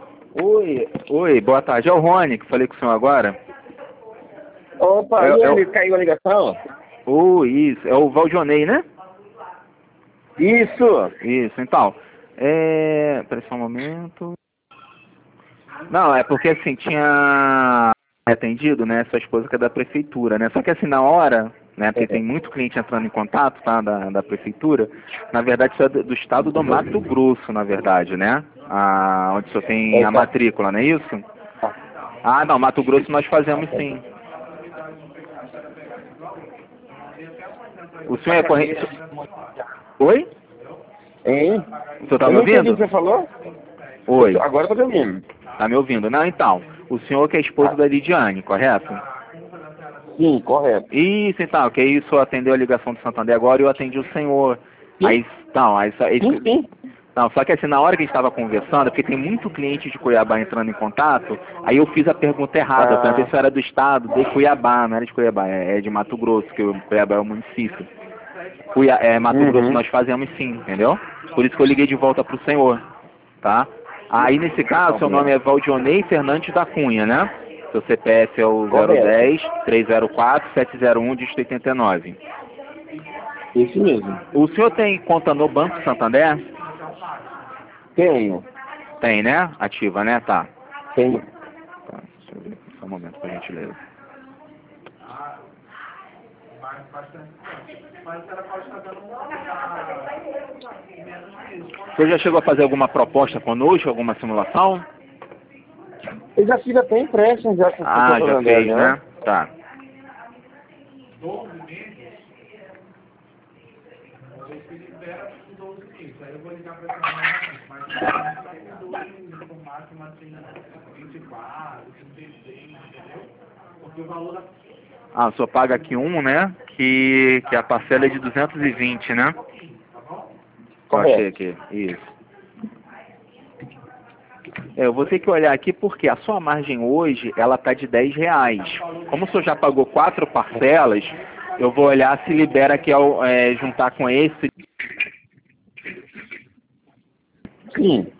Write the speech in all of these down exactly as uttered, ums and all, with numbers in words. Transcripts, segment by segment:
Oi, oi, boa tarde. É o Rony, que falei com o senhor agora. Opa, É, e é, aí, o- caiu a ligação? Oi, isso, é o Valdionei, né? Isso! Isso, então. É. Peraí só um momento. Não, é porque assim, tinha atendido, né, sua esposa que é da prefeitura, né? Só que assim, na hora, né, porque tem muito cliente entrando em contato, tá, da, da prefeitura, na verdade isso é do, do estado do Mato Grosso, na verdade, né? Ah, onde o senhor tem É, a tá. matrícula, não é isso? Ah, não, Mato Grosso nós fazemos sim. O senhor é corrente. Oi? Hein? O senhor tá Eu me não entendi o ouvindo? que você falou. Eu tô- Oi. agora eu tô te ouvindo. Tá me ouvindo? Não, então. O senhor que é esposo Ah, da Lidiane, correto? sim, correto. Isso, então, que isso atendeu a ligação do Santander agora e eu atendi o senhor. Sim, Aí, não, aí, só- sim, isso- sim. não, só que assim, na hora que a gente estava conversando, porque tem muito cliente de Cuiabá entrando em contato, aí eu fiz a pergunta errada. Eu perguntei Ah, se era do estado de Cuiabá, não era de Cuiabá, é, é de Mato Grosso, que o Cuiabá é o município. Cuiá, é, Mato Grosso uhum. nós fazemos sim, entendeu? Por isso que eu liguei de volta pro senhor, tá? Aí nesse caso, seu nome Problema. é Valdionei Fernandes da Cunha, né? Seu C P F é o zero Correto. dez, trezentos e quatro, setecentos e um, dígito oitenta e nove. Isso mesmo. O senhor tem conta no Banco Santander? Tenho. Tem, né? Ativa, né? Tá. Tenho. Tá, deixa eu ver aqui só um momento, por gentileza. O senhor já chegou a fazer alguma proposta conosco, alguma simulação? Eu já fiz até empréstimo já com o Ah, já Santander fez, já. né? Tá. Ah, o senhor paga aqui um, né? Que, que a parcela é de duzentos e vinte, né? Eu achei Correto. aqui, isso. É, eu vou ter que olhar aqui porque a sua margem hoje, ela tá de dez reais. Como o senhor já pagou quatro parcelas, eu vou olhar se libera aqui ao é, juntar com esse. Sim.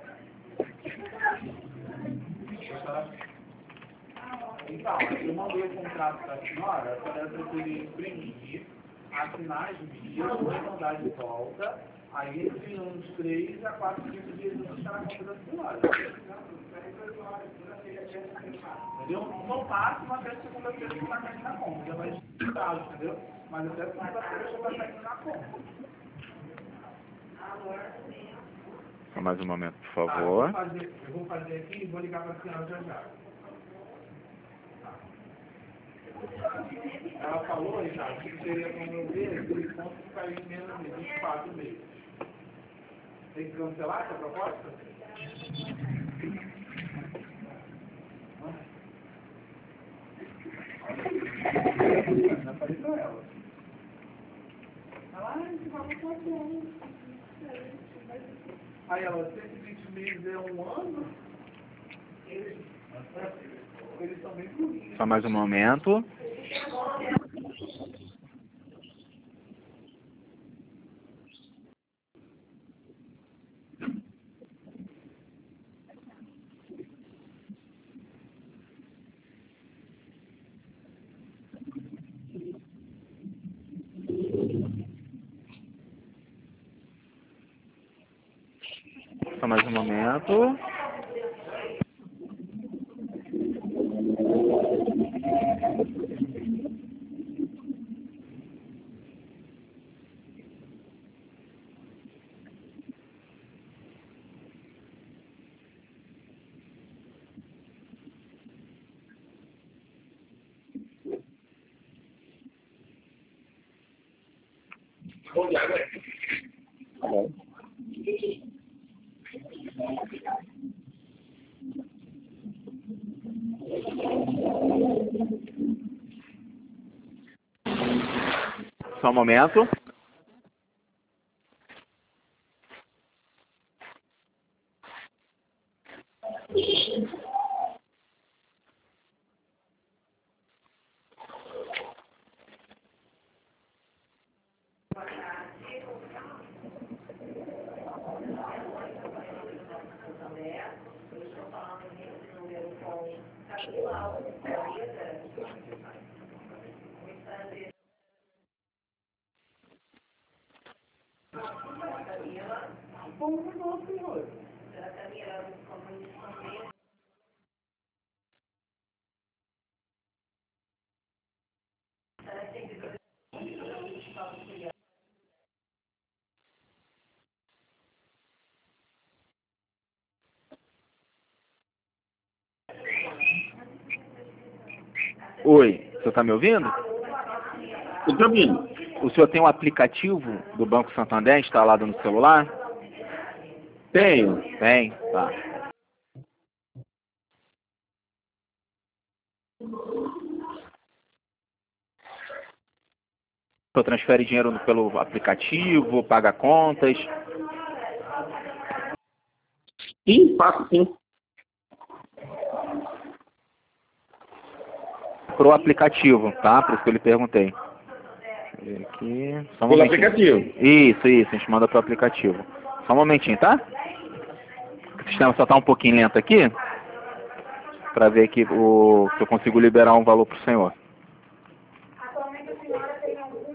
Só mais um momento, por favor. Só mais um momento. Só mais um momento. Tá bom. Só um momento. Oi, o senhor está me ouvindo? Eu tô ouvindo. O senhor tem um aplicativo do Banco Santander instalado no celular? Tenho. Tem? Tá. O senhor transfere dinheiro pelo aplicativo, paga contas? Sim, faço sim. Pro aplicativo, tá? Por isso que eu lhe perguntei. Deixa eu ver aqui. Só um Pelo momentinho. aplicativo. Isso, isso. A gente manda pro aplicativo. Só um momentinho, tá? O sistema só tá um pouquinho lento aqui. Pra ver aqui o, se eu consigo liberar um valor pro senhor.